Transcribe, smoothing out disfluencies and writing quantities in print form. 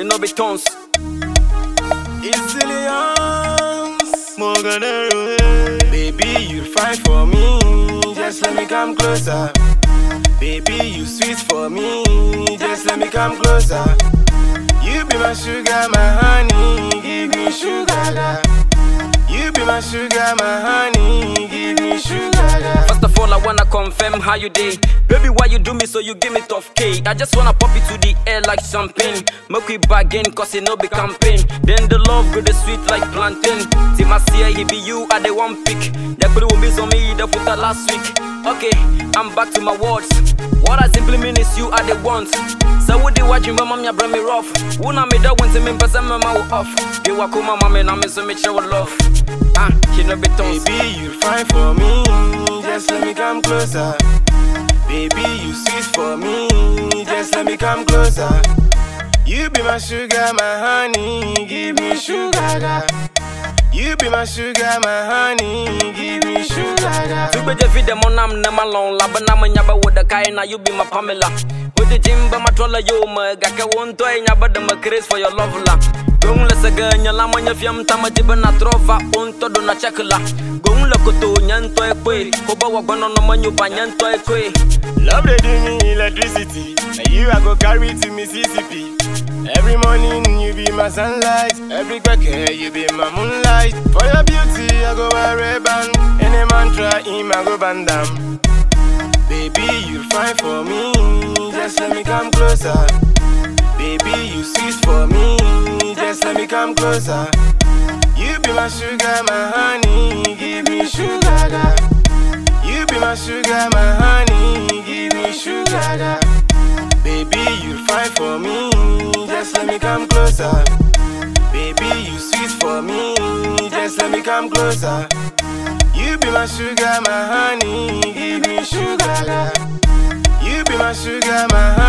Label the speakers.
Speaker 1: it no be tons.
Speaker 2: It's zillions, Morganero. Baby, you fine for me, just let me come closer. Baby, you sweet for me, just let me come closer. You be my sugar, my honey, give me sugar. You be my sugar, my honey, give me sugar.
Speaker 1: First of all, I wanna confirm how you did. Baby, why you do me so you give me tough K? I just wanna pop it to the air like champagne. Make we bargain cause it no be campaign. Then the love go the sweet like plantain. See my see he be you at the one pick. That could will miss on me the put last week. Okay, I'm back to my words. What I simply mean is you are the ones. So would you watch my mom ya bring me rough? Una me that want to me person my mouth off. You walk my mom and I'm so much love. She no be tons.
Speaker 2: Baby, you fine for me, just let me come closer. Baby, you sweet for me, just let me come closer. You be my sugar, my honey, give me sugar. You be my sugar, my honey, give me sugar.
Speaker 1: You be the feed them on I'm never long, labana nyaba with the kind, you be my Pamela. With the gym, but my troller, you my gaka won't toy, but the craze for your love la. Gung la saga, Yalamanya fiam tamajibana trova, unto dona chakula. Gung la koto, nyanto e kwe, Koba wagono no manu banyanto e kwe.
Speaker 2: Love they do me electricity, and you I go carry to Mississippi. Every morning you be my sunlight, every cracker you be my moonlight. For your beauty I go wear a band, any mantra in my go bandam. Baby, you fine for me, just let me come closer. Baby, you sweet for me, just let me come closer. You be my sugar, my honey, give me sugar. You be my sugar, my honey, give me sugar. Baby, you fine for me, just let me come closer. Baby, you sweet for me, just let me come closer. You be my sugar, my honey, give me sugar. You be my sugar, my honey.